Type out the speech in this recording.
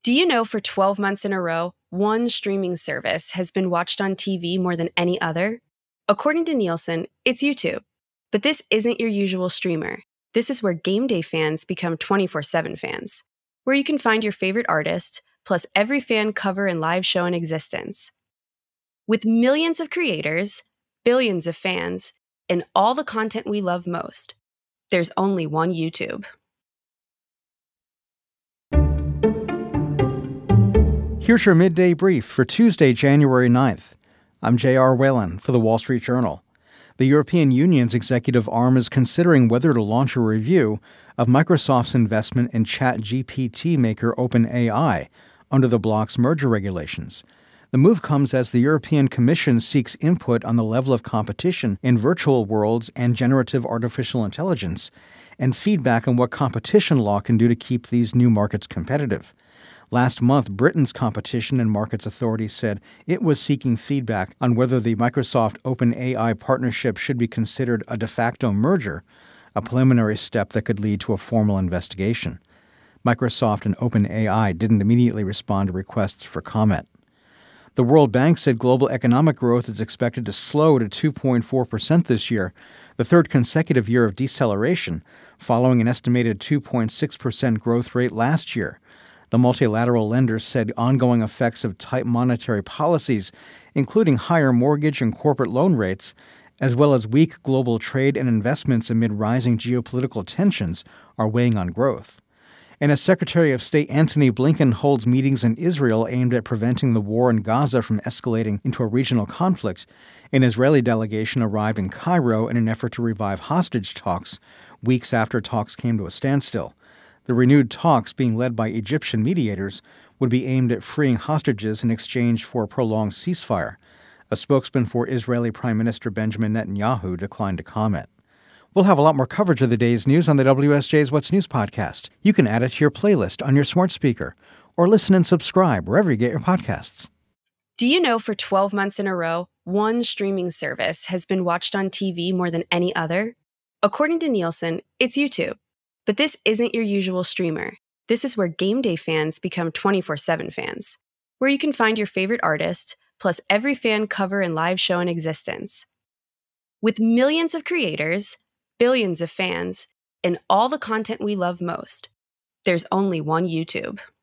Do you know for 12 months in a row, one streaming service has been watched on TV more than any other? According to Nielsen, it's YouTube. But this isn't your usual streamer. This is where game day fans become 24/7 fans, where you can find your favorite artist, plus every fan cover and live show in existence. With millions of creators, billions of fans, and all the content we love most, there's only one YouTube. Here's your midday brief for Tuesday, January 9th. I'm J.R. Whalen for The Wall Street Journal. The European Union's executive arm is considering whether to launch a review of Microsoft's investment in ChatGPT maker OpenAI under the bloc's merger regulations. The move comes as the European Commission seeks input on the level of competition in virtual worlds and generative artificial intelligence, and feedback on what competition law can do to keep these new markets competitive. Last month, Britain's Competition and Markets Authority said it was seeking feedback on whether the Microsoft OpenAI partnership should be considered a de facto merger, a preliminary step that could lead to a formal investigation. Microsoft and OpenAI didn't immediately respond to requests for comment. The World Bank said global economic growth is expected to slow to 2.4% this year, the third consecutive year of deceleration, following an estimated 2.6% growth rate last year. The multilateral lenders said ongoing effects of tight monetary policies, including higher mortgage and corporate loan rates, as well as weak global trade and investments amid rising geopolitical tensions, are weighing on growth. And as Secretary of State Antony Blinken holds meetings in Israel aimed at preventing the war in Gaza from escalating into a regional conflict, an Israeli delegation arrived in Cairo in an effort to revive hostage talks, weeks after talks came to a standstill. The renewed talks, being led by Egyptian mediators, would be aimed at freeing hostages in exchange for a prolonged ceasefire. A spokesman for Israeli Prime Minister Benjamin Netanyahu declined to comment. We'll have a lot more coverage of the day's news on the WSJ's What's News podcast. You can add it to your playlist on your smart speaker, or listen and subscribe wherever you get your podcasts. Do you know for 12 months in a row, one streaming service has been watched on TV more than any other? According to Nielsen, it's YouTube. But this isn't your usual streamer. This is where game day fans become 24/7 fans, where you can find your favorite artist, plus every fan cover and live show in existence. With millions of creators, billions of fans, and all the content we love most, there's only one YouTube.